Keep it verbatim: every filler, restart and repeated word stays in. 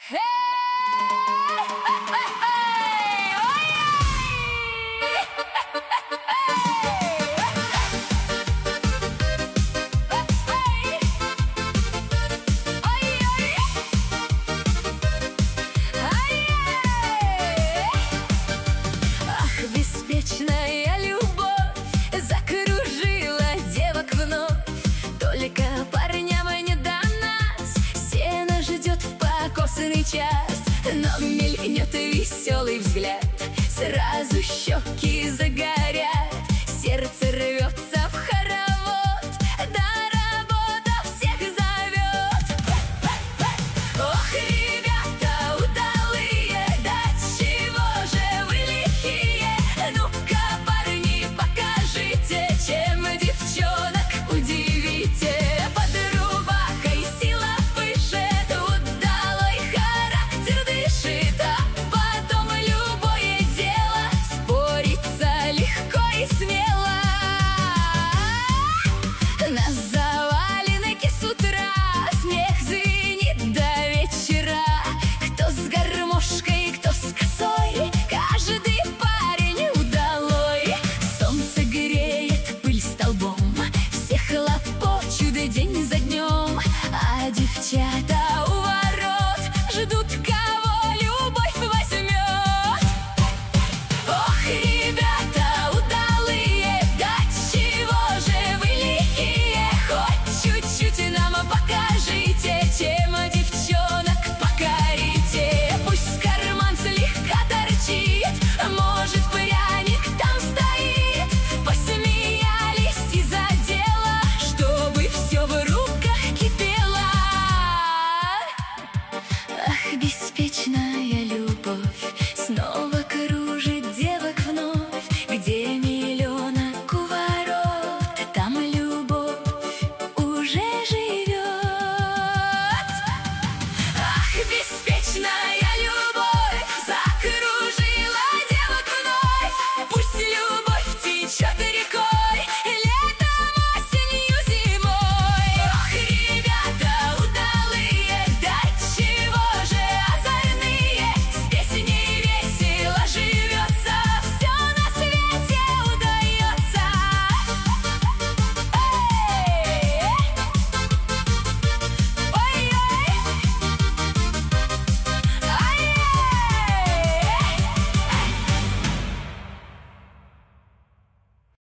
Hey! Hey! Ах, беспечная любовь закружила девок вновь. Только парням не до нас, сено ждет в покосный час. Но мелькнет веселый взгляд, сразу щеки загорят, сердце рвется в хоровод, да работа всех зовет. Ох, ребята удалые, да чего же вы лихие? Ну-ка, парни, покажите, чем девчонок удивите. Под рубахой сила пышет, удалой характер дышит, а потом любое дело спорится легко и смело. На заваленке с утра смех звенит до вечера. Кто с гармошкой, кто с косой, каждый парень удалой. Солнце греет пыль столбом, все хлопочут день за днем, а девчата у ворот ждут, кого любовь возьмет. Ох, ребята удалые, да чего же вы лихие? Хоть чуть-чуть нам покажите, чем девчонок покорите. Пусть карман слегка торчит, может, пряник там стоит. Посмеялись из-за дела, чтобы все в руках кипело. Ах, без